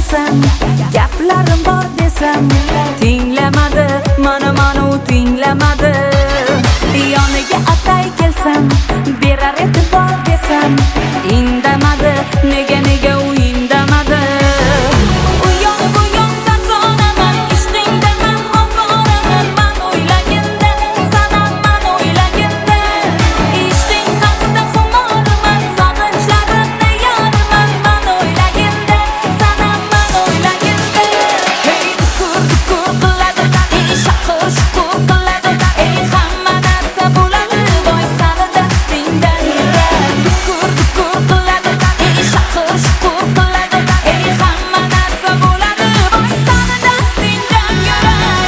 desam, gaplarim bor desam, tinglamadi, mana u tinglamadi. Yoniga atay kelsam, berar e'tibor desam, indamadi, nega u indamadi. U yon bu yon sarsonaman, ishqingdaman ovoraman, man o'ylaganda, sanam man o'ylaganda. Ishqing xasta xumorman, sog'inchlarimni yorman, man o'ylaganda, sanam man o'ylaganda. Hey dukur qiladi, shaqir shukur qiladi, hamma narsa bo'ladi, voy sani dastingdan yurar. Dukur qiladi, shaqir shukur qiladi, hamma narsa bo'ladi, voy sani dastingdan yurar.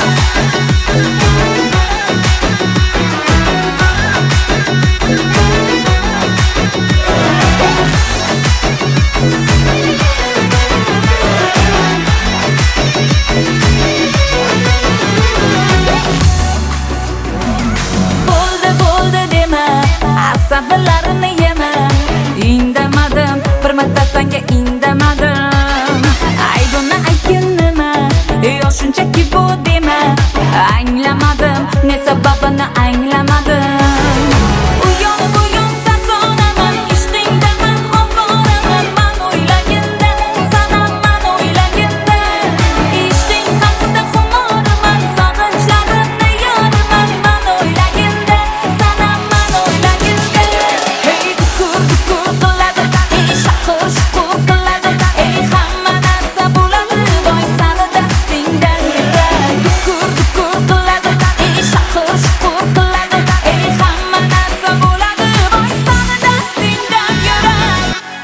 Bo'ldi dema, asablarimni yema. Indamadim, bir marta senga indamadim. Aybimni aytgin nima, yo shunchaki bu dema. Anglamadim, ne sababini anglamadim. U yon bu yon sarsonaman, ishqingdaman ovoraman, man o'ylaganda, sanam man o'ylaganda. Ishqing xasta xumorman, sog'inchlarimni yorman, man o'ylaganda, sanam man o'ylaganda. Hey dukur qiladi, shaqir shukur qiladi, hamma narsa bo'ladi, voy sani dastingdan yurar. Dukur qiladi, shaqir shukur qiladi, hamma narsa bo'ladi, voy sani dastingdan yurar.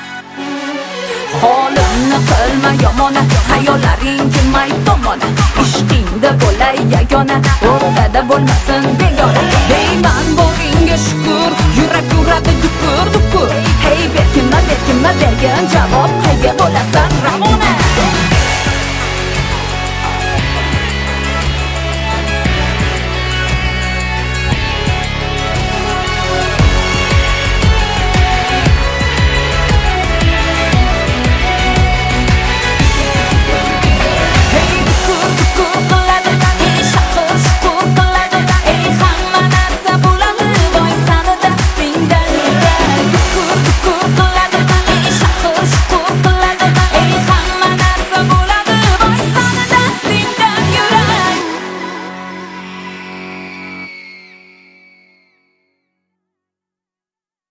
Holimni qilma yomona, hayollaring kelmay tomona. Ishqingda bo'lay yagona, o'rtada bo'lmasin begona. Deyman boringga shukur, yurak uradi dukur. Hey berkinma bergin javob, qayga bo'lasan